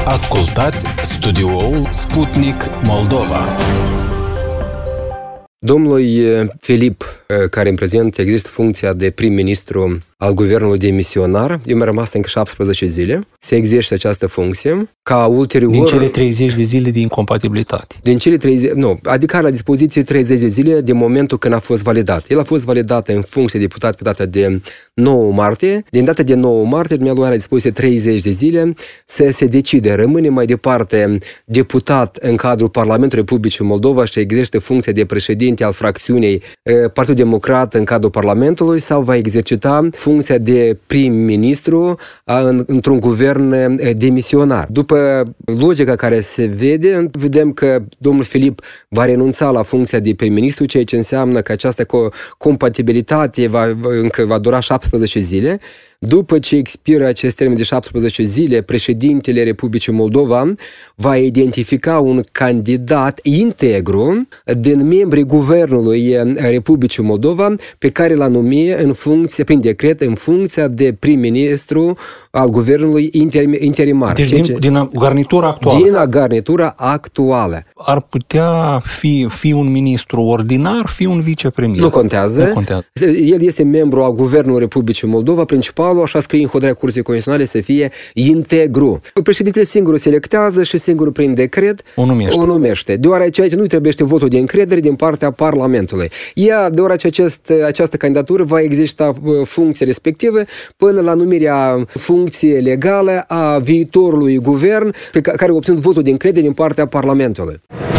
Ascultați studioul Sputnik Moldova. Domnului Filip, care în prezent există funcția de prim-ministru al guvernului demisionar, eu mi-a rămas încă 17 zile, se exerce această funcție, ca ulterior... Din cele 30 de zile de incompatibilitate. Din cele 30, adică la dispoziție 30 de zile de momentul când a fost validat. El a fost validat în funcție de deputat pe data de 9 martie. Din data de 9 martie, dumnealui are la dispoziție 30 de zile să se decide. Rămâne mai departe deputat în cadrul Parlamentului Republicii Moldova și exercită funcția de președinte al fracțiunii Partidul Democrat în cadrul Parlamentului sau va exercita funcția de prim-ministru într-un guvern demisionar. După logica care se vede, vedem că domnul Filip va renunța la funcția de prim-ministru, ceea ce înseamnă că această compatibilitate încă va dura 17 zile. După ce expiră acest termen de 17 zile, președintele Republicii Moldova va identifica un candidat integru din membrii guvernului Republicii Moldova pe care l-a numit prin decret în funcția de prim-ministru al guvernului interimar. Deci din garnitura actuală. Din garnitura actuală. Ar putea fi un ministru ordinar, fi un vicepremier. Nu contează. El este membru al guvernului Republicii Moldova, principalul, așa scrie în hotărârea Curții Constituționale, să fie integru. Președintele singur selectează și singur prin decret o numește. Deoarece nu trebuiește votul de încredere din partea Parlamentului. Deoarece această candidatură va exista funcție respectivă până la numirea funcție legală a viitorului guvern pe care a obținut votul de încredere din partea Parlamentului.